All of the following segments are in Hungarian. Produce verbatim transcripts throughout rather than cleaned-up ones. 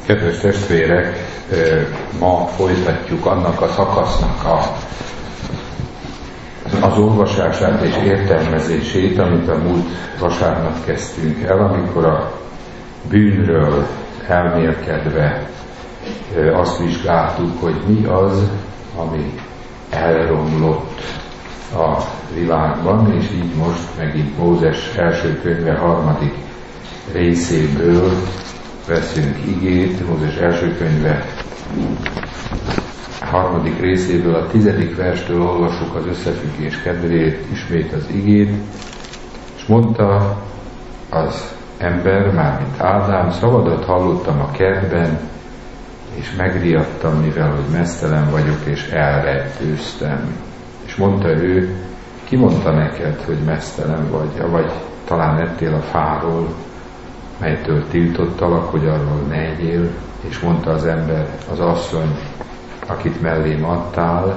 Kedves testvérek, ma folytatjuk annak a szakasznak a, az olvasását és értelmezését, amit a múlt vasárnap kezdtünk el, amikor a bűnről elmélkedve azt vizsgáltuk, hogy mi az, ami elromlott a világban, és így most megint Mózes első könyve harmadik részéből veszünk igét. Mózes első könyve harmadik részéből a tizedik verstől olvassuk az összefüggés kedvéért ismét az igét, és mondta az ember, mármint Ádám, szavadat hallottam a kertben, és megriadtam, mivel hogy meztelen vagyok, és elrejtőztem. És mondta ő, ki mondta neked, hogy meztelen vagy, vagy talán ettél a fáról, melytől tiltottalak, hogy arról ne egyél, és mondta az ember, az asszony, akit mellém adtál,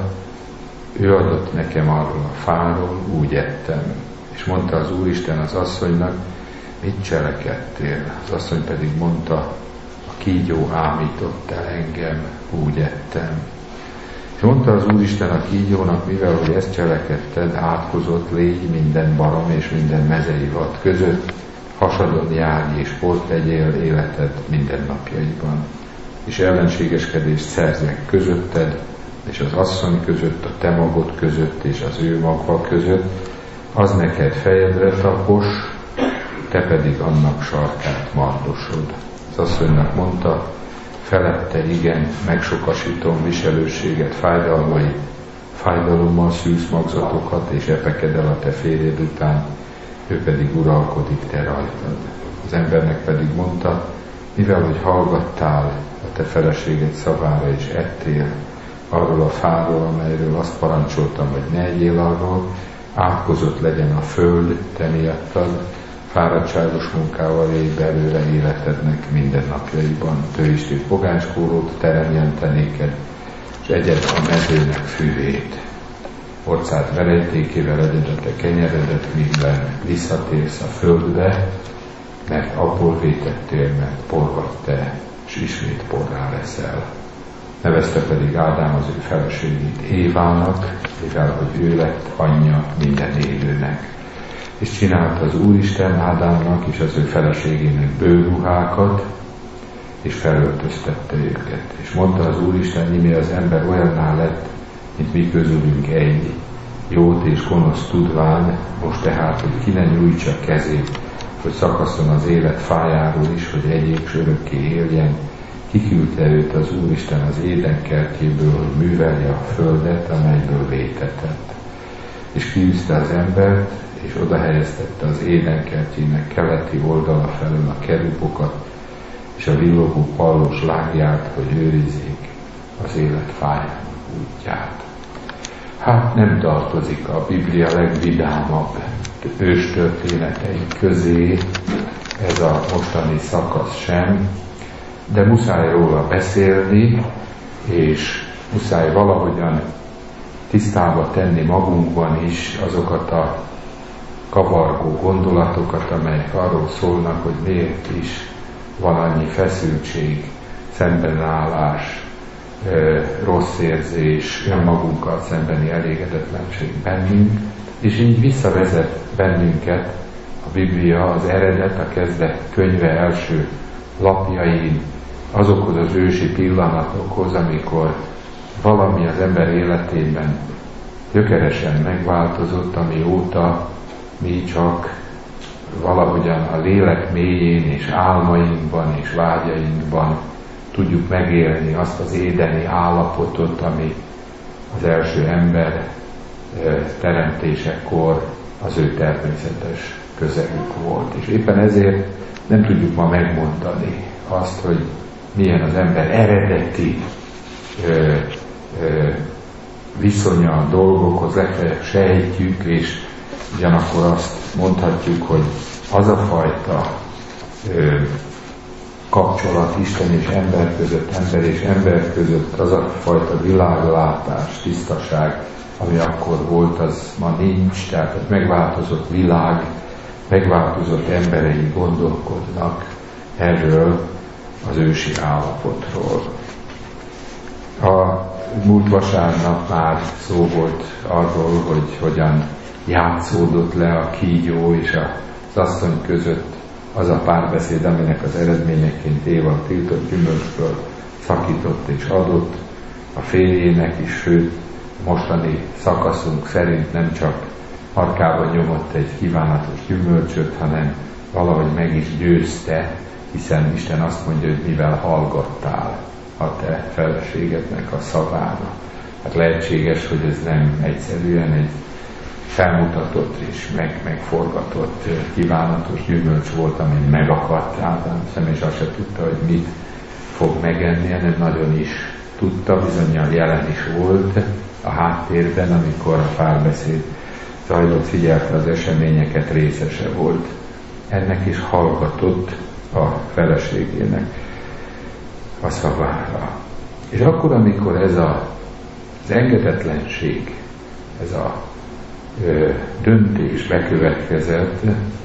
ő adott nekem arról a fáról, úgy ettem. És mondta az Úristen az asszonynak, mit cselekedtél? Az asszony pedig mondta, a kígyó ámított el engem, úgy ettem. És mondta az Úristen a kígyónak, mivel hogy ezt cselekedted, átkozott légy minden barom és minden mezei vad között, hasadon járj és port tegyél életed minden napjaiban. És ellenségeskedést szerzek közötted, és az asszony között, a te magod között, és az ő magva között, az neked fejedre tapos, te pedig annak sarkát mardosod. Az asszonynak mondta, felette igen, megsokasítom viselőséget, fájdalmai, fájdalommal szűz magzatokat, és epeked el a te férjed után, ő pedig uralkodik te rajtad. Az embernek pedig mondta, mivel hogy hallgattál a te feleséged szavára és ettél arról a fáról, amelyről azt parancsoltam, hogy ne egyél arról, átkozott legyen a föld te miattad, fáradtságos munkával élj belőle életednek minden napjaiban. Tőistét pogánskórót teremjentenéked, és egyed a mezőnek fűvét. Orcád verejtékével egyed a te kenyeredet, mígben visszatérsz a földbe, mert abból vétettél, mert por vagy te, és ismét porrá leszel. Nevezte pedig Ádám az ő feleségét Évának, mivel hogy ő lett anyja minden élőnek. És csinálta az Úristen Ádámnak és az ő feleségének bőrruhákat, és felöltöztette őket. És mondta az Úristen, mi az ember olyanná lett, mint mi közülünk egy, jót és gonosz tudván, most tehát, hogy ki ne nyújtsa kezét, hogy szakasszon az élet fájáról is, hogy egyéb s örökké éljen, kiküldte őt az Úristen az Éden kertjéből, hogy művelje a földet, amelyből vétetett. És kiűzte az embert, és oda helyeztette az Éden kertjének keleti oldala felől a kerubokat, és a villogó pallos lágját, hogy őrizzék az élet fájának útját. Hát nem tartozik a Biblia legvidámabb őstörténetei közé ez a mostani szakasz sem, de muszáj róla beszélni, és muszáj valahogyan tisztába tenni magunkban is azokat a kavargó gondolatokat, amelyek arról szólnak, hogy miért is van annyi feszültség, szembenállás, rossz érzés, önmagunkkal szembeni elégedetlenség bennünk, és így visszavezet bennünket a Biblia, az eredet, a kezdet könyve első lapjain azokhoz az ősi pillanatokhoz, amikor valami az ember életében gyökeresen megváltozott, amióta mi csak valahogyan a lélek mélyén és álmainkban és vágyainkban tudjuk megélni azt az édeni állapotot, ami az első ember teremtésekor az ő természetes közegük volt. És éppen ezért nem tudjuk ma megmondani azt, hogy milyen az ember eredeti ö, ö, viszonya a dolgokhoz, legfeljebb sejtjük, és ugyanakkor azt mondhatjuk, hogy az a fajta ö, kapcsolat Isten és ember között, ember és ember között, az a fajta világlátás, tisztaság, ami akkor volt, az ma nincs, tehát egy megváltozott világ, megváltozott emberei gondolkodnak erről, az ősi állapotról. A múlt vasárnap már szó volt arról, hogy hogyan játszódott le a kígyó és az asszony között az a párbeszéd, aminek az eredményeként Éva tiltott gyümölcsből szakított és adott a férjének is, sőt, mostani szakaszunk szerint nem csak markában nyomott egy kívánatos gyümölcsöt, hanem valahogy meg is győzte, hiszen Isten azt mondja, hogy mivel hallgattál a te feleségednek a szavára. Hát lehetséges, hogy ez nem egyszerűen egy felmutatott és meg, megforgatott kívánatos gyümölcs volt, ami megakadt Ádám szem, és azt se tudta, hogy mit fog megenni, hanem nagyon is tudta, bizonnyal jelen is volt a háttérben, amikor a párbeszéd zajlott, figyelte az eseményeket, részese volt ennek, is hallgatott a feleségének a szavára. És akkor, amikor ez a, az engedetlenség, ez a ö, döntés bekövetkezett,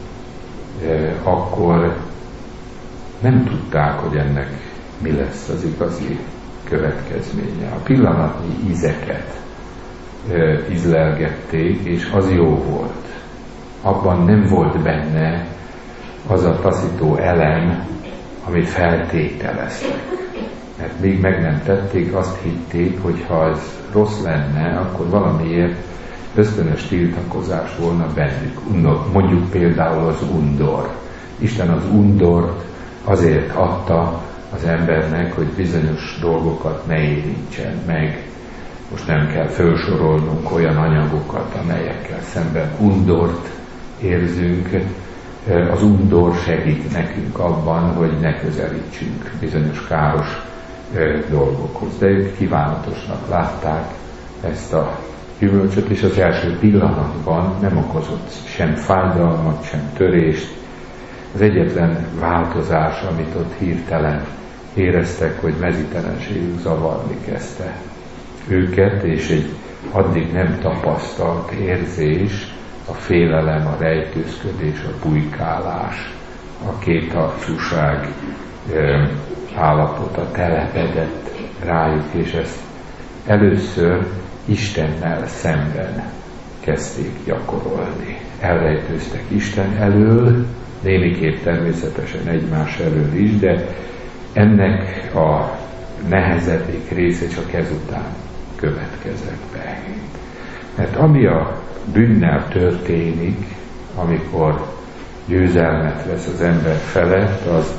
ö, akkor nem tudták, hogy ennek mi lesz az igazi következménye. A pillanatnyi ízeket ö, ízlelgették, és az jó volt. Abban nem volt benne az a taszító elem, amit feltételeztek. Mert még meg nem tették, azt hitték, hogy ha ez rossz lenne, akkor valamiért ösztönös tiltakozás volna bennük. Mondjuk például az undor. Isten az undort azért adta az embernek, hogy bizonyos dolgokat ne érintsen meg. Most nem kell felsorolnunk olyan anyagokat, amelyekkel szemben undort érzünk. Az undor segít nekünk abban, hogy ne közelítsünk bizonyos káros dolgokhoz. De ők kívánatosnak látták ezt a gyümölcsöt, és az első pillanatban nem okozott sem fájdalmat, sem törést. Az egyetlen változás, amit ott hirtelen éreztek, hogy mezítelenségük zavarni kezdte őket, és egy addig nem tapasztalt érzés, a félelem, a rejtőzködés, a bujkálás, a kétarcúság e, állapota telepedett rájuk, és ezt először Istennel szemben kezdték gyakorolni. Elrejtőztek Isten elől, némiképp természetesen egymás elől is, de ennek a nehezebbik része csak ezután következett be. Mert ami a bűnnel történik, amikor győzelmet vesz az ember felett, az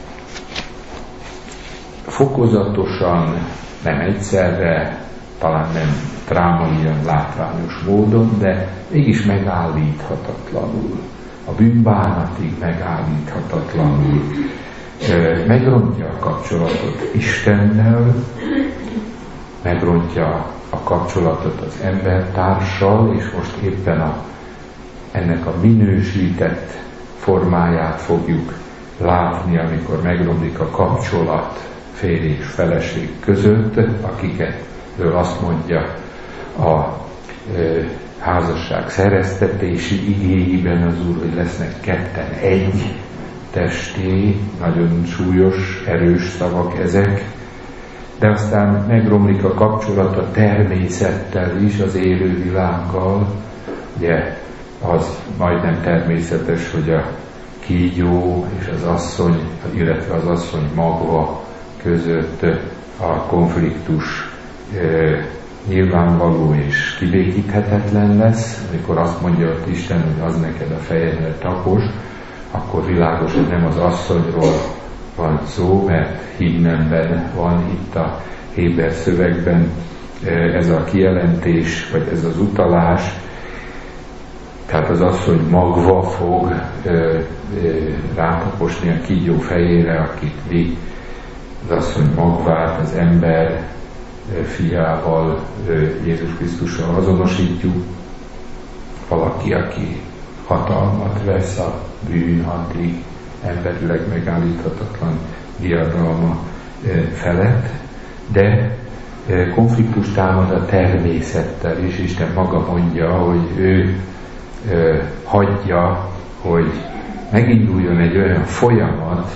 fokozatosan, nem egyszerre, talán nem drámaian, látványos módon, de mégis megállíthatatlanul, a bűnbánatig megállíthatatlanul megrontja a kapcsolatot Istennel, megrontja a kapcsolatot az embertársal, és most éppen a, ennek a minősített formáját fogjuk látni, amikor megromlik a kapcsolat férj és feleség között, akikről azt mondja a e, házasság szereztetési igéiben az Úr, hogy lesznek ketten egy testé, nagyon súlyos, erős szavak ezek, de aztán megromlik a kapcsolat a természettel is, az élő világgal. Ugye az majdnem természetes, hogy a kígyó és az asszony, illetve az asszony magva között a konfliktus e, nyilvánvaló és kibékíthetetlen lesz. Amikor azt mondja ott Isten, hogy az neked a fejedre tapos, akkor világos, hogy nem az asszonyról van szó, mert himnemben van itt a héber szövegben ez a kijelentés, vagy ez az utalás. Tehát az asszony magva fog rátaposni a kígyó fejére, akit mi az asszony magvát az ember fiával, Jézus Krisztussal azonosítjuk. Valaki, aki hatalmat vesz a bűn addig emberileg megállíthatatlan diadalma felett, de konfliktus támad a természettel is. Isten maga mondja, hogy ő hagyja, hogy meginduljon egy olyan folyamat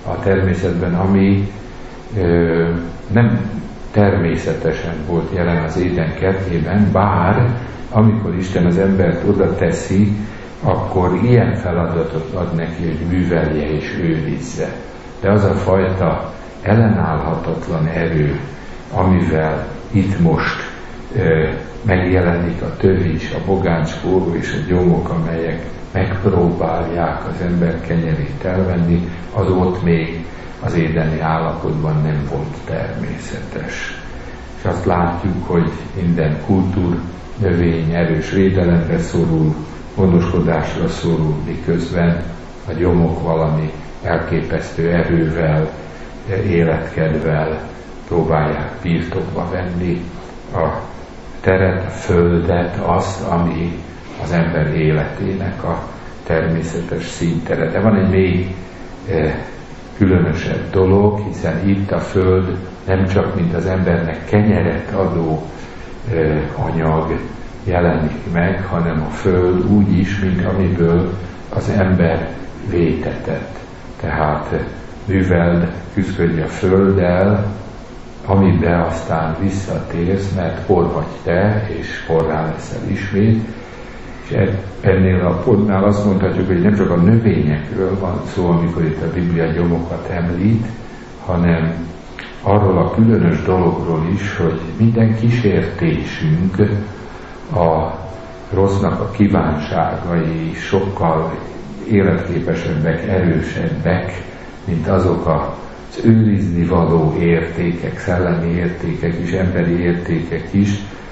a természetben, ami ö, nem természetesen volt jelen az Éden kertjében, bár amikor Isten az embert oda teszi, akkor ilyen feladatot ad neki, hogy művelje és őrizze. De az a fajta ellenállhatatlan erő, amivel itt most ö, megjelenik a tövis, a bogánckóró és a gyomok, amelyek megpróbálják az ember kenyerét elvenni, az ott még az édeni állapotban nem volt természetes. És azt látjuk, hogy minden kultúr növény erős védelemre szorul, gondoskodásra szorul, miközben a gyomok valami elképesztő erővel, életkedvel próbálják birtokba venni a teret, a földet, azt, ami az ember életének a természetes színtere. De van egy még eh, különösebb dolog, hiszen itt a föld nem csak mint az embernek kenyeret adó eh, anyag jelenik meg, hanem a föld úgy is, mint amiből az ember vétetett. Tehát eh, műveld, küzdködj a földdel, amiben aztán visszatérsz, mert por vagy te, és porrá leszel ismét. És ennél a pontnál azt mondhatjuk, hogy nem csak a növényekről van szó, amikor itt a Biblia gyomokat említ, hanem arról a különös dologról is, hogy minden kísértésünk, a rossznak a kívánságai sokkal életképesebbek, erősebbek, mint azok az őrizni való értékek, szellemi értékek és emberi értékek is,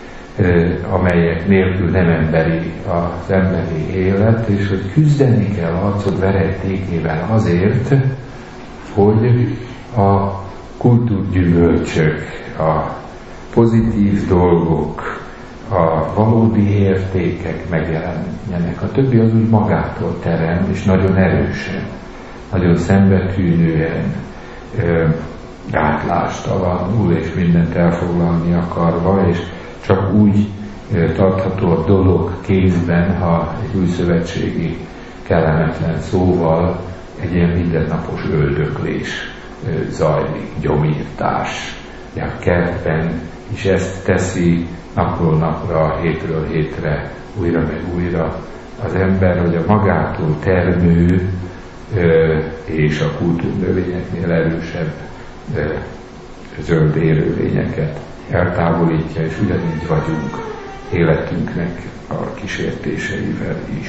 amelyek nélkül nem emberi az emberi élet, és hogy küzdeni kell arcod verejtékével azért, hogy a kultúrgyümölcsök, a pozitív dolgok, a valódi értékek megjelenjenek. A többi az úgy magától terem, és nagyon erősen, nagyon szembetűnően, gátlástalanul, és mindent elfoglalni akarva, és csak úgy tartható a dolog kézben, ha egy új szövetségi kellemetlen szóval egy ilyen mindennapos öldöklés zajlik, gyomírtás. A kertben is ezt teszi napról napra, hétről hétre, újra meg újra az ember, hogy a magától termő és a kultúrnövényeknél erősebb zöld élőlényeket eltávolítja, és ugyanígy vagyunk életünknek a kísértéseivel is.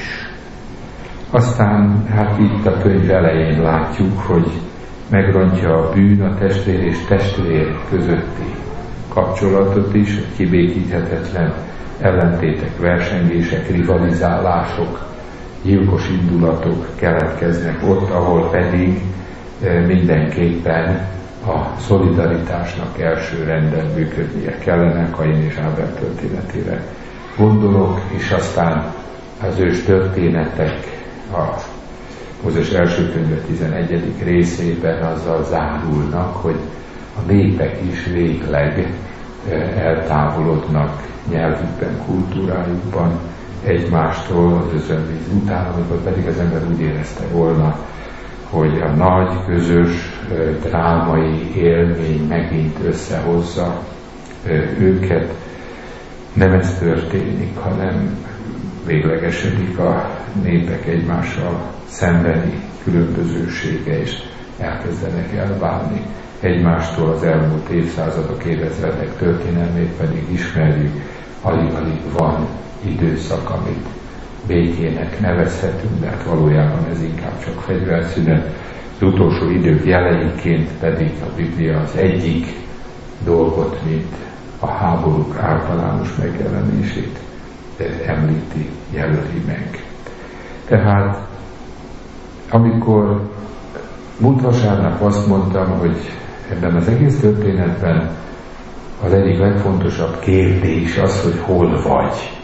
Aztán hát itt a könyv elején látjuk, hogy megrontja a bűn a testvér és testvér közötti kapcsolatot is, hogy kibékíthetetlen ellentétek, versengések, rivalizálások, gyilkos indulatok keletkeznek ott, ahol pedig mindenképpen a szolidaritásnak első renden működnie kellene, Kain és Ábel történetére gondolok, és aztán az ős történetek a Mózes első könyve tizenegyedik részében azzal zárulnak, hogy a népek is végleg eltávolodnak nyelvükben, kultúrájukban egymástól az özönvíz után, amikor pedig az ember úgy érezte volna, hogy a nagy, közös, drámai élmény megint összehozza őket. Nem ez történik, hanem véglegesedik a népek egymással szembeni különbözősége, és elkezdenek elválni egymástól. Az elmúlt évszázadok, évezredek történelmét pedig ismerjük, alig-alig van időszak, amit békének nevezhetünk, de hát valójában ez inkább csak fegyverszünet. Az utolsó idők jeleiként pedig a Biblia az egyik dolgot, mint a háborúk általános megjelenését említi, jelöli meg. Tehát amikor múlt vasárnap azt mondtam, hogy ebben az egész történetben az egyik legfontosabb kérdés az, hogy hol vagy.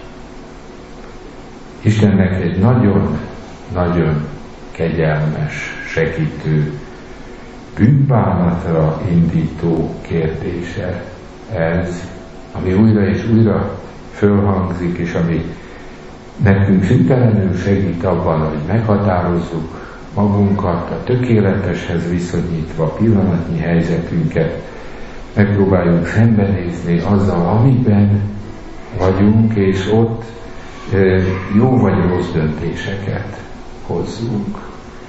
Istennek egy nagyon-nagyon kegyelmes, segítő, bűnbánatra indító kérdése ez, ami újra és újra fölhangzik, és ami nekünk szüntelenül segít abban, hogy meghatározzuk magunkat, a tökéleteshez viszonyítva pillanatnyi helyzetünket, megpróbáljuk szembenézni azzal, amiben vagyunk, és ott jó vagy rossz döntéseket hozzunk.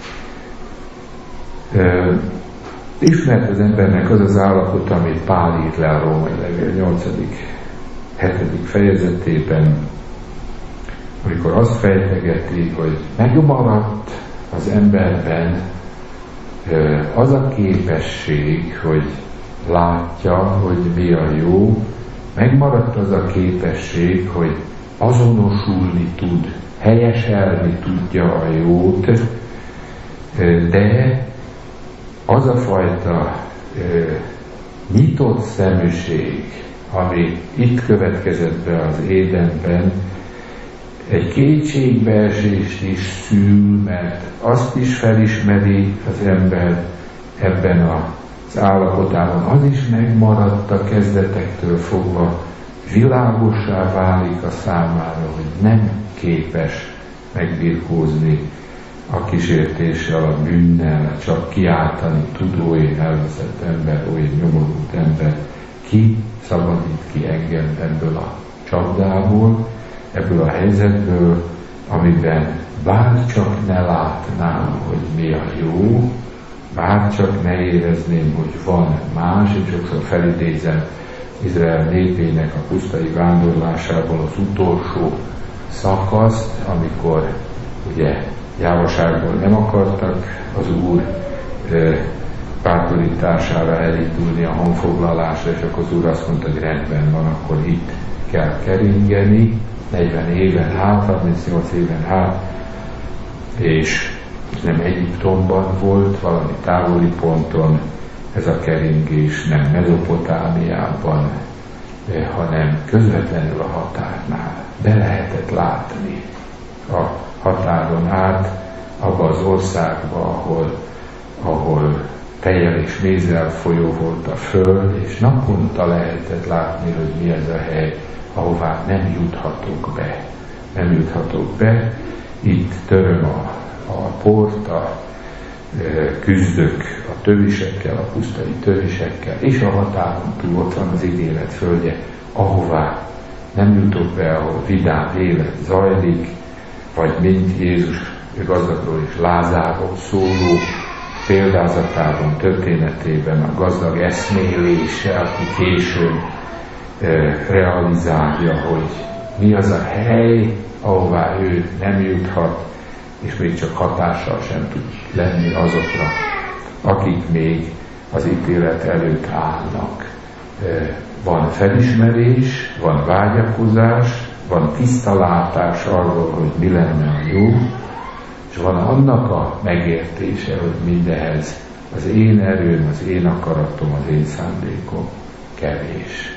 Ismert az embernek az az állapot, amit Pál írt le a római levél nyolcadik hetedik fejezetében, amikor azt fejtegeti, hogy megmaradt az emberben az a képesség, hogy látja, hogy mi a jó, megmaradt az a képesség, hogy azonosulni tud, helyeselni tudja a jót, de az a fajta nyitott szeműség, ami itt következett be az Édenben, egy kétségbeesést is szül, mert azt is felismeri az ember ebben az állapotában, az is megmaradt a kezdetektől fogva, világossá válik a számára, hogy nem képes megbirkózni a kísértéssel, a bűnnel, csak kiáltani tudó, oly elveszett ember, oly nyomorult ember, ki szabadít ki engem ebből a csapdából, ebből a helyzetből, amiben bár csak ne látnám, hogy mi a jó, bár csak ne érezném, hogy van más, én sokszor felidézem Izrael népének a pusztai vándorlásából az utolsó szakaszt, amikor ugye jávaságból nem akartak az Úr e, bátorítására elindulni a honfoglalásra, és akkor az Úr azt mondta, hogy rendben van, akkor itt kell keringeni, negyven éven hát, harmincnyolc éven hát, és nem Egyiptomban volt, valami távoli ponton ez a keringés, nem Mezopotámiában, hanem közvetlenül a határnál. Be lehetett látni a határon át, abba az országba, ahol, ahol tejjel és mézzel folyó volt a föld, és naponta lehetett látni, hogy mi ez a hely, ahová nem juthatok be. Nem juthatok be, itt töröm a, a port, a, e, küzdök a tövisekkel, a pusztai tövisekkel, és a határon túl ott van az ígéret földje, ahová nem jutok be, ahol vidám élet zajlik, vagy mint Jézus gazdagról és Lázárról szóló példázatában, történetében a gazdag eszmélése, aki későn e, realizálja, hogy mi az a hely, ahová ő nem juthat, és még csak hatással sem tud lenni azokra, akik még az ítélet előtt állnak. E, van felismerés, van vágyakozás, van tiszta látás arról, hogy mi lenne a jó, és van annak a megértése, hogy mindehez az én erőm, az én akaratom, az én szándékom kevés.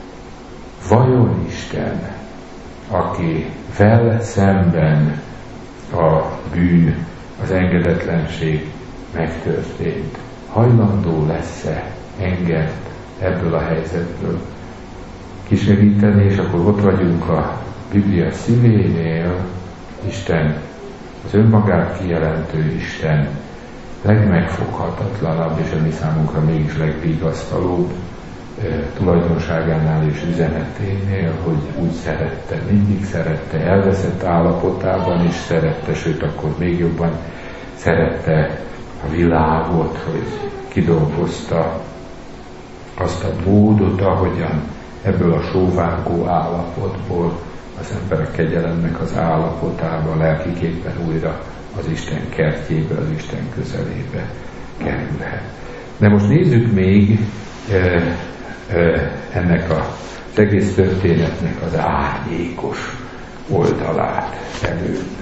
Vajon Isten, aki vel szemben a bűn, az engedetlenség megtörtént, hajlandó lesz-e engem ebből a helyzetből kisegíteni, és akkor ott vagyunk a Biblia szívénél, Isten, az önmagát kijelentő Isten legmegfoghatatlanabb, és a mi számunkra mégis legvigasztalóbb e, tulajdonságánál és üzeneténél, hogy úgy szerette, mindig szerette, elveszett állapotában is szerette, sőt akkor még jobban szerette a világot, hogy kidolgozta azt a módot, ahogyan ebből a sóvárgó állapotból az emberek kegyelemnek az állapotába lelkiképpen újra az Isten kertjébe, az Isten közelébe kerülhet. De most nézzük még e, e, ennek a, az egész történetnek az árnyékos oldalát előbb.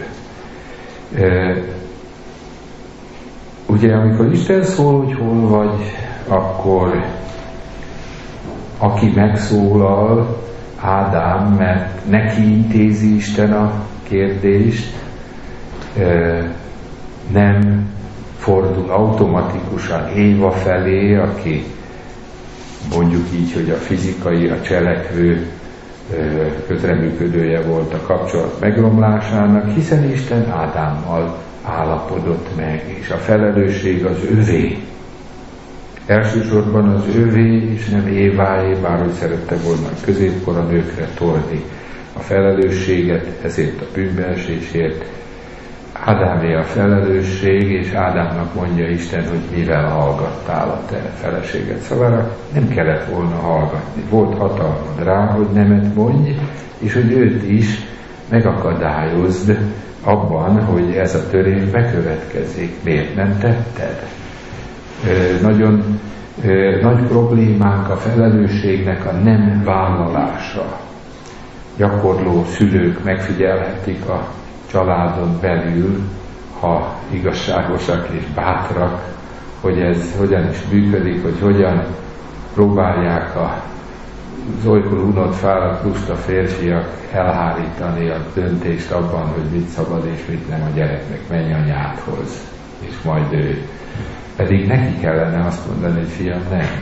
E, ugye amikor Isten szól, hogy hol vagy, akkor aki megszólal, Ádám, mert neki intézi Isten a kérdést, nem fordul automatikusan Éva felé, aki mondjuk így, hogy a fizikai, a cselekvő közreműködője volt a kapcsolat megromlásának, hiszen Isten Ádámmal állapodott meg, és a felelősség az övé. Elsősorban az övé, és nem Éváé, bár hogy szerette volna a középkor a nőkre tolni a felelősséget, ezért a bűnbeesésért. Ádámé a felelősség, és Ádámnak mondja Isten, hogy mivel hallgattál a te feleséged szavára. Nem kellett volna hallgatni. Volt hatalmad rá, hogy nemet mondj, és hogy őt is megakadályozd abban, hogy ez a törés bekövetkezik. Miért nem tetted? Ö, nagyon ö, nagy problémánk a felelősségnek a nem vállalása. Gyakorló szülők megfigyelhetik a családon belül, ha igazságosak és bátrak, hogy ez hogyan is működik, hogy hogyan próbálják a az olykor unott, fáradt, lusta férfiak elhárítani a döntést abban, hogy mit szabad és mit nem a gyereknek, menj anyádhoz, és majd ő. Pedig neki kellene azt mondani, hogy fiam, nem.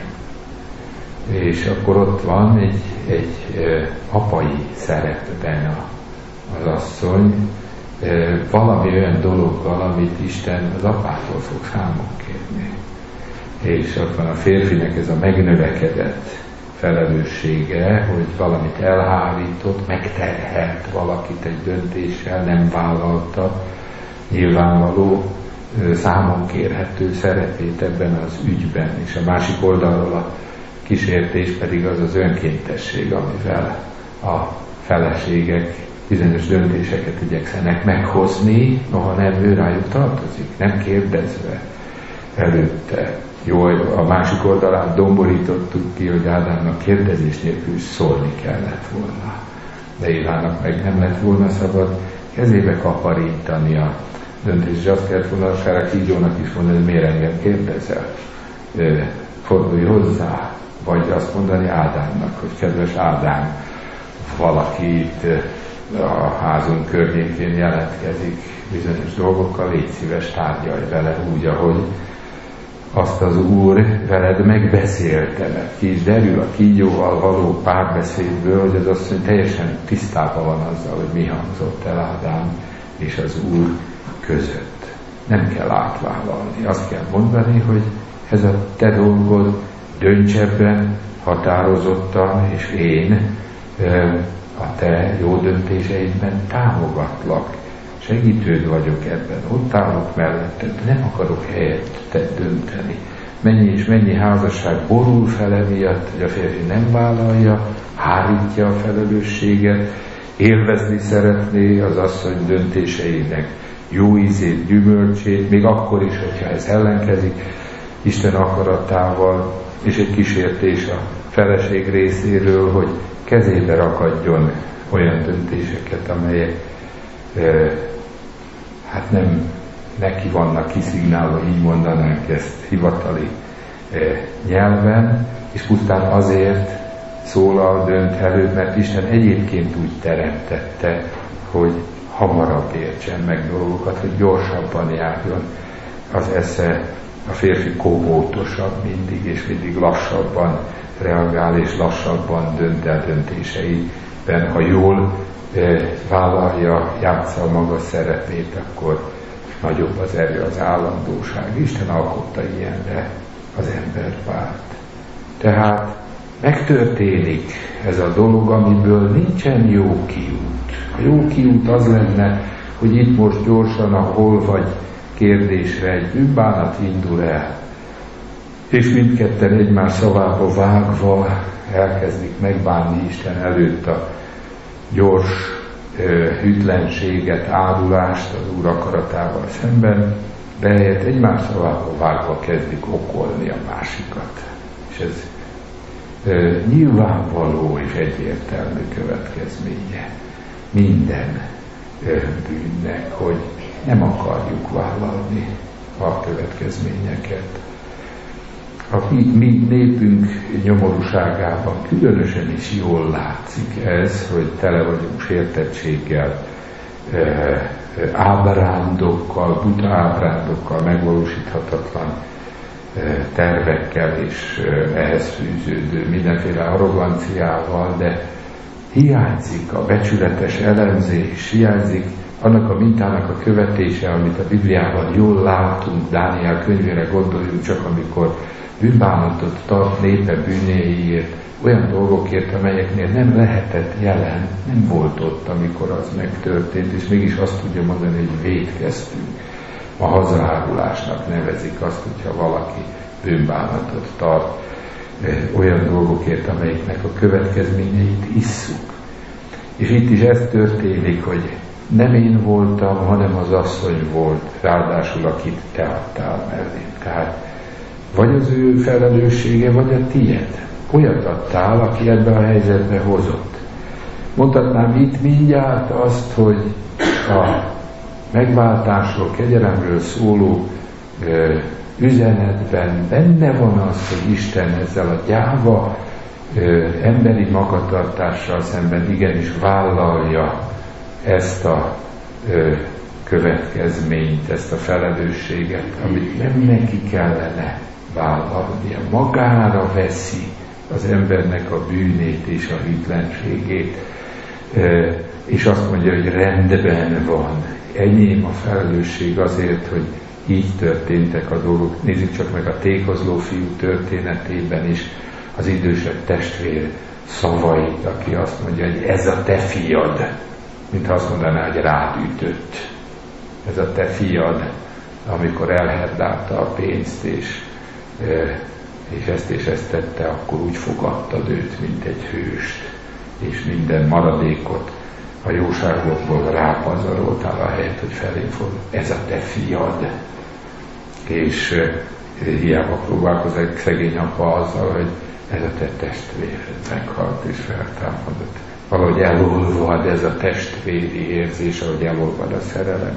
És akkor ott van egy, egy e, apai szerepben a, az asszony, e, valami olyan dologgal, amit Isten az apától fog számon kérni. És ott van a férfinek ez a megnövekedett felelőssége, hogy valamit elhárított, megterhelt valakit egy döntéssel, nem vállalta, nyilvánvaló, számon kérhető szerepét ebben az ügyben, és a másik oldalról a kísértés pedig az az önkéntesség, amivel a feleségek bizonyos döntéseket igyekszenek meghozni, noha nem ő rájuk tartozik, nem kérdezve előtte. Jó, a másik oldalán domborítottuk ki, hogy Ádámnak kérdezés nélkül szólni kellett volna. De Évának meg nem lett volna szabad kezébe kaparintani a döntés, és azt kellett volna akár a kígyónak is mondani, hogy miért engem kérdezel. Fordulj hozzá, vagy azt mondani Ádámnak, hogy kedves Ádám, valaki itt a házunk környékén jelentkezik bizonyos dolgokkal, légy szíves, tárgyalj vele úgy, ahogy azt az Úr veled megbeszélte, mert ki is derül a kígyóval való párbeszédből, hogy az asszony teljesen tisztában van azzal, hogy mi hangzott el Ádám és az Úr között. Nem kell átvállalni. Azt kell mondani, hogy ez a te dolgod, dönts ebben határozottan, és én a te jó döntéseidben támogatlak. Segítőd vagyok ebben, ott állok melletted, nem akarok helyettet dönteni. Mennyi és mennyi házasság borul fel emiatt, hogy a férfi nem vállalja, hárítja a felelősséget, élvezni szeretné az asszony döntéseinek jó ízét, gyümölcsét, még akkor is, hogyha ez ellenkezik Isten akaratával, és egy kísértés a feleség részéről, hogy kezébe rakadjon olyan döntéseket, amelyek e, hát nem neki vannak kiszignálva, így mondanánk ezt hivatali e, nyelven, és pusztán azért szólal, dönt elő, mert Isten egyébként úgy teremtette, hogy hamarabb értsen meg dolgokat, hogy gyorsabban járjon az esze. A férfi kóbótosabb mindig, és mindig lassabban reagál, és lassabban dönt el döntéseiben. Ha jól e, vállalja, játsza a maga szerepét, akkor nagyobb az erő, az állandóság. Isten alkotta ilyenre az embert várt. Tehát megtörténik ez a dolog, amiből nincsen jó kiút. A jó kiút az lenne, hogy itt most gyorsan a hol vagy kérdésre egy bűnbánat indul el, és mindketten egymás szavába vágva elkezdik megbánni Isten előtt a gyors ö, hűtlenséget, ádulást az Úr akaratával szemben, de helyett egymás szavába vágva kezdik okolni a másikat. És ez ö, nyilvánvaló és egyértelmű következménye minden ö, bűnnek, hogy nem akarjuk vállalni a következményeket. A mi, mi népünk nyomorúságában különösen is jól látszik ez, hogy tele vagyunk sértettséggel, ábrándokkal, buta ábrándokkal, megvalósíthatatlan tervekkel és ehhez fűződő mindenféle arroganciával, de hiányzik a becsületes elemzés, hiányzik annak a mintának a követése, amit a Bibliában jól látunk, Dániel könyvére gondoljunk csak, amikor bűnbánatot tart népe bűnéiért, olyan dolgokért, amelyeknél nem lehetett jelen, nem volt ott, amikor az megtörtént, és mégis azt tudja mondani, hogy vétkeztünk. A hazaárulásnak nevezik azt, hogyha valaki bűnbánatot tart olyan dolgokért, amelyeknek a következményeit isszuk. És itt is ez történik, hogy nem én voltam, hanem az asszony volt, ráadásul akit te adtál mellém. Tehát vagy az ő felelőssége, vagy a tiéd. Olyat adtál, aki ebbe a helyzetbe hozott. Mondhatnám itt mindjárt azt, hogy a megváltásról, kegyelemről szóló ö, üzenetben benne van az, hogy Isten ezzel a gyáva ö, emberi magatartással szemben igenis vállalja ezt a ö, következményt, ezt a felelősséget, amit nem neki kellene vállalnia. Magára veszi az embernek a bűnét és a hitlenségét, ö, és azt mondja, hogy rendben van. Enyém a felelősség azért, hogy így történtek a dolgok. Nézzük csak meg a tékozló fiú történetében is az idősebb testvér szavait, aki azt mondja, hogy ez a te fiad, mintha azt mondaná, hogy rád ütött. Ez a te fiad, amikor elherdálta a pénzt, és, és ezt és ezt tette, akkor úgy fogadtad őt, mint egy hőst, és minden maradékot a jóságokból rápazaroltál a helyet, hogy felé fordul. Ez a te fiad. És e, hiába próbálkozik szegény apa azzal, hogy ez a te testvéred meghalt és feltámadott. Valahogy elolvad ez a testvéri érzés, ahogy elolvad a szerelem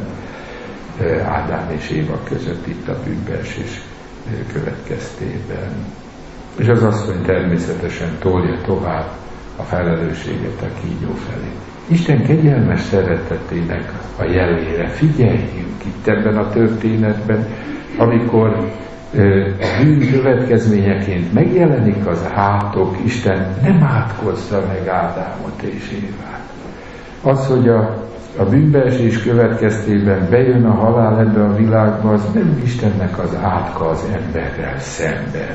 e, Ádám és Éva között itt a bűnbeesés e, következtében. És az asszony természetesen tolja tovább a felelősséget a kígyó felé. Isten kegyelmes szeretetének a jelére figyeljünk itt ebben a történetben, amikor ö, a bűn következményeként megjelenik az átok, Isten nem átkozza meg Ádámot és Évát. Az, hogy a, a bűnbeesés következtében bejön a halál ebbe a világba, az nem Istennek az átka az emberrel szemben,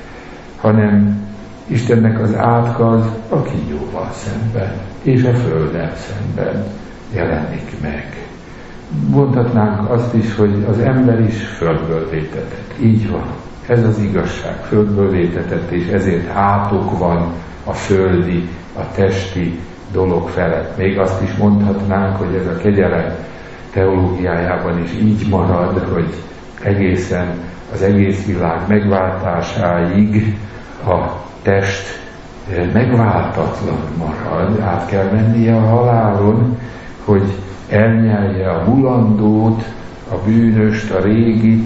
hanem Istennek az átka az a kígyóval szemben, és a földdel szemben jelenik meg. Mondhatnánk azt is, hogy az ember is földből létetett. Így van. Ez az igazság. Földből létetett, és ezért átok van a földi, a testi dolog felett. Még azt is mondhatnánk, hogy ez a kegyelem teológiájában is így marad, hogy egészen az egész világ megváltásáig a test megváltatlan marad, át kell mennie a halálon, hogy elnyelje a mulandót, a bűnöst, a régit,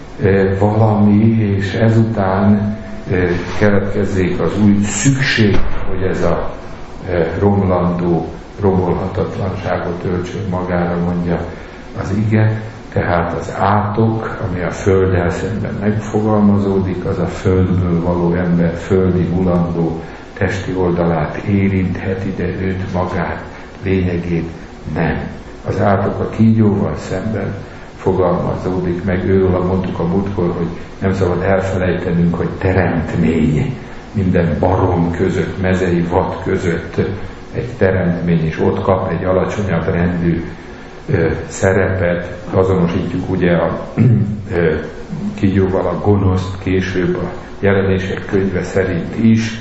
valami, és ezután keletkezzék az új szükség, hogy ez a romlandó, romolhatatlanságot öltsön magára, mondja az ige. Tehát az átok, ami a földdel szemben megfogalmazódik, az a földből való ember földi, mulandó testi oldalát érintheti, de őt magát, lényegét nem. Az átok a kígyóval szemben fogalmazódik meg, őről mondtuk a múltkor, hogy nem szabad elfelejtenünk, hogy teremtmény, minden barom között, mezei vad között egy teremtmény, és ott kap egy alacsonyabb rendű ö, szerepet, azonosítjuk ugye a ö, kígyóval a gonoszt, később a Jelenések könyve szerint is.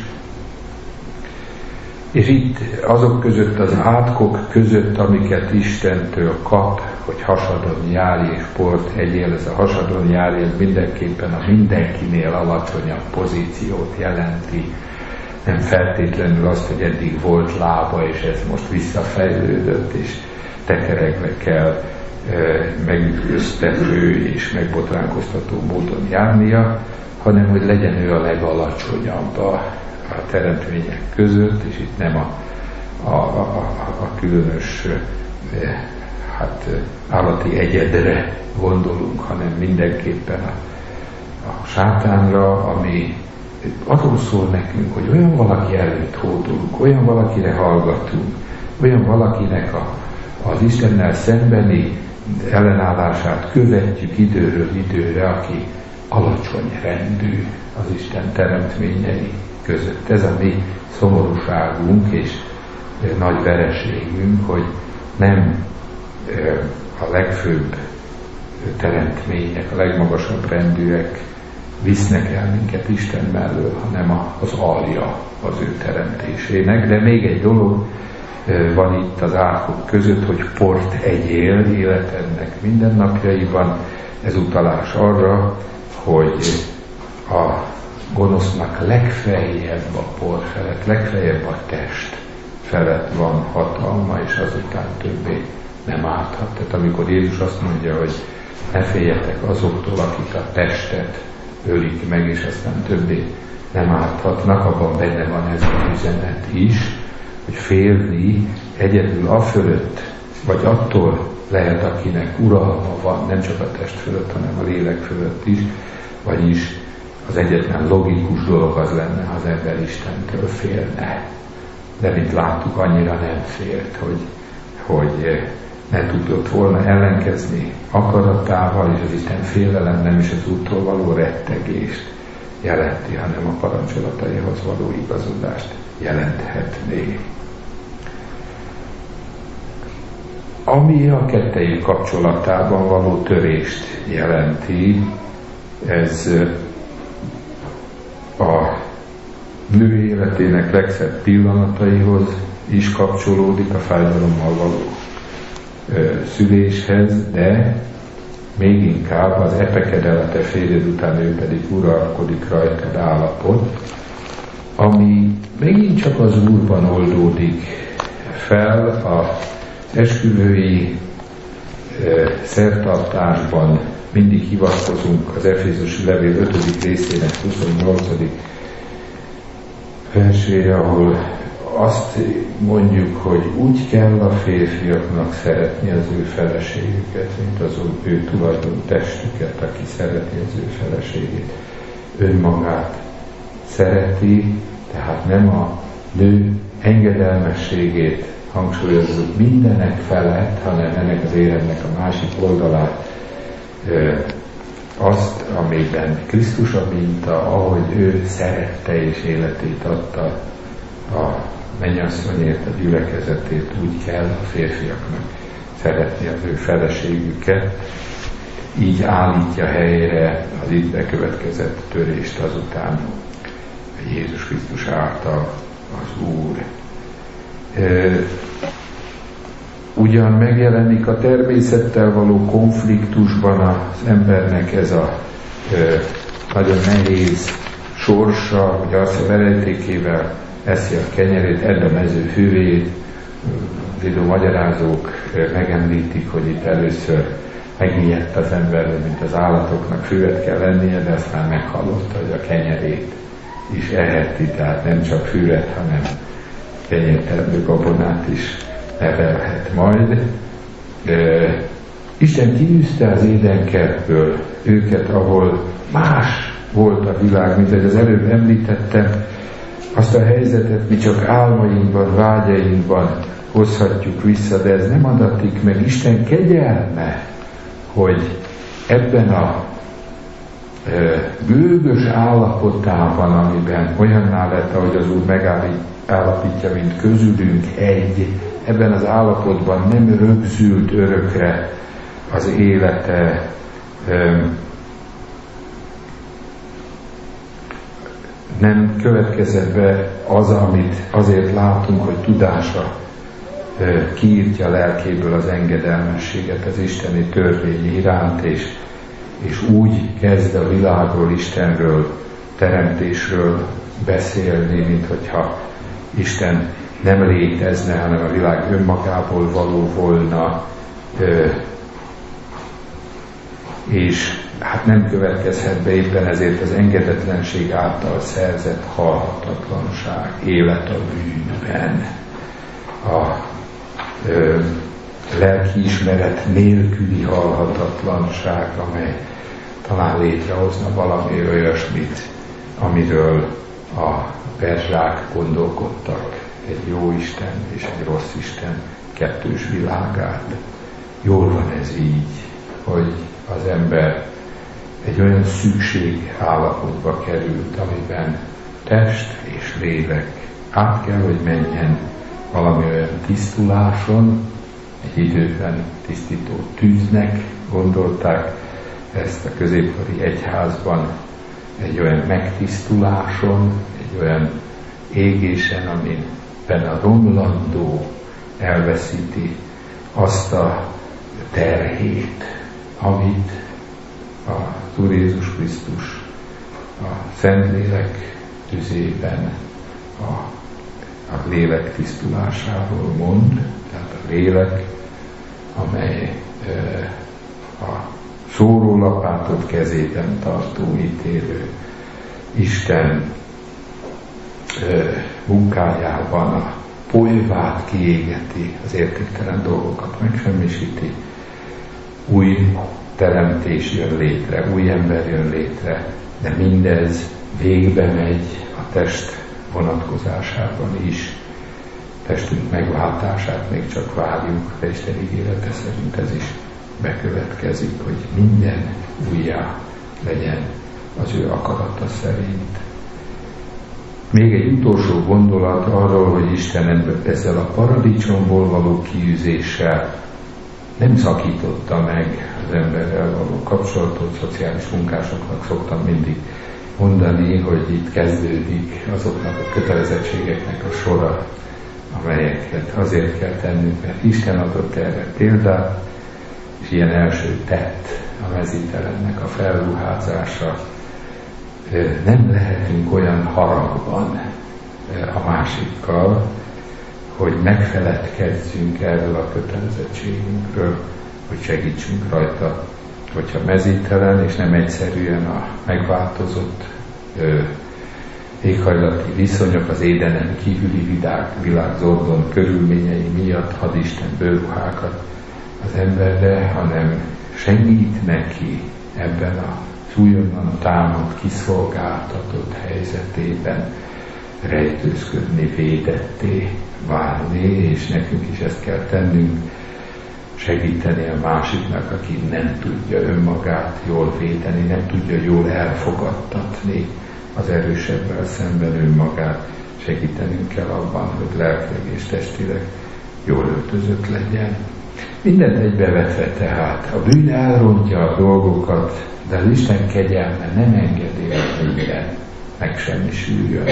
És itt azok között, az átkok között, amiket Istentől kap, hogy hasadon járj és port egyél, ez a hasadon járj, ez mindenképpen a mindenkinél alacsonyabb pozíciót jelenti. Nem feltétlenül azt, hogy eddig volt lába, és ez most visszafejlődött, és tekerekbe kell e, megütköztető és megbotránkoztató módon járnia, hanem hogy legyen ő a legalacsonyabb a, a teremtmények között, és itt nem a, a, a, a különös e, hát, állati egyedre gondolunk, hanem mindenképpen a, a sátánra, ami arról szól nekünk, hogy olyan valaki előtt hódolunk, olyan valakire hallgatunk, olyan valakinek a, az Istennel szembeni ellenállását követjük időről időre, aki alacsony rendű az Isten teremtményei között. Ez a mi szomorúságunk és nagy vereségünk, hogy nem a legfőbb teremtmények, a legmagasabb rendűek visznek el minket Isten mellől, hanem az alja az ő teremtésének. De még egy dolog van itt az ágok között, hogy port egyél életednek mindennapjaiban. Ez utalás arra, hogy a gonosznak legfeljebb a por felett, legfeljebb a test felett van hatalma, és azután többé nem állhat. Tehát amikor Jézus azt mondja, hogy ne féljetek azoktól, akik a testet ölik meg, és aztán többé nem állhatnak, abban benne van ez az üzenet is, hogy félni egyedül a fölött, vagy attól lehet, akinek uralma van, nem csak a test fölött, hanem a lélek fölött is, vagyis az egyetlen logikus dolog az lenne, ha az ember Istentől félne. De mint láttuk, annyira nem félt, hogy, hogy ne tudott volna ellenkezni akaratával, és az Isten félelem nem is az úttól való rettegést jelenti, hanem a parancsolataihoz való igazodást jelenthetné. Ami a kettejük kapcsolatában való törést jelenti, ez a nő életének legszebb pillanataihoz is kapcsolódik, a fájdalommal való ö, szüléshez, de még inkább az epekedelete férjed után ő pedig uralkodik rajtad állapot, ami megint csak az Úrban oldódik fel. A esküvői ö, szertartásban mindig hivatkozunk az Efézusi levél ötödik részének huszonnyolcadik versére, ahol azt mondjuk, hogy úgy kell a férfiaknak szeretni az ő feleségüket, mint az ő tulajdon testüket, aki szereti az ő feleségét. Önmagát szereti, tehát nem a nő engedelmességét hangsúlyozzuk mindenek felett, hanem ennek az éremnek a másik oldalát, azt, amiben Krisztus a minta, ahogy ő szerette és életét adta a mennyasszonyért, a gyülekezetét, úgy kell a férfiaknak szeretni az ő feleségüket. Így állítja helyre az itt bekövetkezett törést azután Jézus Krisztus által az Úr. Ugyan megjelenik a természettel való konfliktusban az embernek ez a ö, nagyon nehéz sorsa, hogy az, hogy verejtékével eszi a kenyerét, edd a mező füvét. Zsidó magyarázók megemlítik, hogy itt először megijedt az ember, mint az állatoknak füvet kell lennie, de aztán meghallotta, hogy a kenyerét is eheti, tehát nem csak füvet, hanem kenyértermő gabonát is nevelhet majd. De Isten kiűzte az édenkertből őket, ahol más volt a világ, mint ahogy az előbb említettem. Azt a helyzetet mi csak álmainkban, vágyainkban hozhatjuk vissza, de ez nem adatik meg. Isten kegyelme, hogy ebben a e, bőgös állapotában, amiben olyanná lett, ahogy az Úr megállapítja, mint közülünk egy, ebben az állapotban nem rögzült örökre az élete, e, nem következett be az, amit azért látunk, hogy tudása e, kiírtja lelkéből az engedelmességet az isteni törvény iránt, és, és úgy kezd a világról, Istenről, teremtésről beszélni, mint hogyha Isten nem létezne, hanem a világ önmagából való volna, e, és hát nem következhet be éppen ezért az engedetlenség által szerzett halhatatlanság, élet a bűnben, a ö, lelkiismeret nélküli halhatatlanság, amely talán létrehozna valami olyasmit, amiről a perzsák gondolkodtak egy jó Isten és egy rossz Isten kettős világát. Jól van ez így, hogy az ember egy olyan szükség állapotba került, amiben test és lélek át kell, hogy menjen valami olyan tisztuláson, egy időben tisztító tűznek gondolták ezt a középkori egyházban, egy olyan megtisztuláson, egy olyan égésen, amiben a romlandó elveszíti azt a terhét, amit az Úr Jézus Krisztus a Szentlélek tüzében a, a lélek tisztulásáról mond, tehát a lélek, amely e, a szórólapátot kezében tartó ítélő Isten e, munkájában a polyvát kiégeti, az értéktelen dolgokat megsemmisíti, új teremtés jön létre, új ember jön létre, de mindez végbe megy a test vonatkozásában is. Testünk megváltását még csak várjuk, de Isten ígérete szerint ez is bekövetkezik, hogy minden újjá legyen az ő akarata szerint. Még egy utolsó gondolat arról, hogy Isten ezzel a paradicsomból való kiűzéssel nem szakította meg az emberrel való kapcsolatot. Szociális munkásoknak szoktam mindig mondani, hogy itt kezdődik azoknak a kötelezettségeknek a sora, amelyeket azért kell tennünk, mert Isten adott erre példát, és ilyen első tett a mezítelennek a felruházása. Nem lehetünk olyan haragban a másikkal, hogy megfeledkezzünk erről a kötelezettségünkről, hogy segítsünk rajta, hogyha mezítelen, és nem egyszerűen a megváltozott ö, éghajlati viszonyok, az édenen kívüli világ, világ zordon körülményei miatt hadd Isten bőruhákat az emberre, hanem segít neki ebben a újonnan támadt, kiszolgáltatott helyzetében rejtőzködni, védetté válni, és nekünk is ezt kell tennünk, segíteni a másiknak, aki nem tudja önmagát jól védeni, nem tudja jól elfogadtatni az erősebbel szemben önmagát. Segítenünk kell abban, hogy lelkileg és testileg jól öltözött legyen. Mindent egybevetve tehát. A bűn elrontja a dolgokat, de az Isten kegyelme nem engedi, hogy minden megsemmisüljön,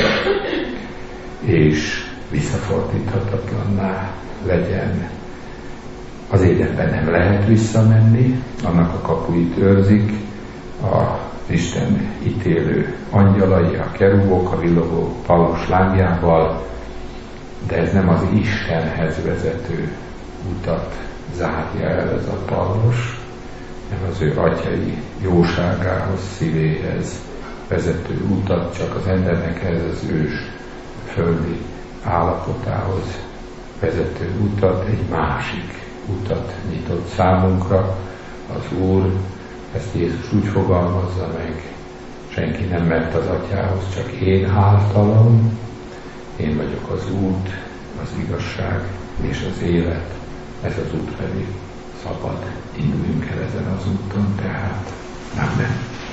és visszafordíthatatlanná legyen. Az édenben nem lehet visszamenni, annak a kapuit őrzik az Isten ítélő angyalai, a kerubok, a villogó pallus lángjával, de ez nem az Istenhez vezető utat zárja el ez a pallus, nem az ő atyai jóságához, szívéhez vezető utat, csak az embernek ez az ős földi állapotához vezető utat, egy másik utat nyitott számunkra. Az Úr, ezt Jézus úgy fogalmazza meg, senki nem ment az atyához, csak én általam, én vagyok az út, az igazság és az élet, ez az út pedig szabad, induljunk el ezen az úton, tehát Amen.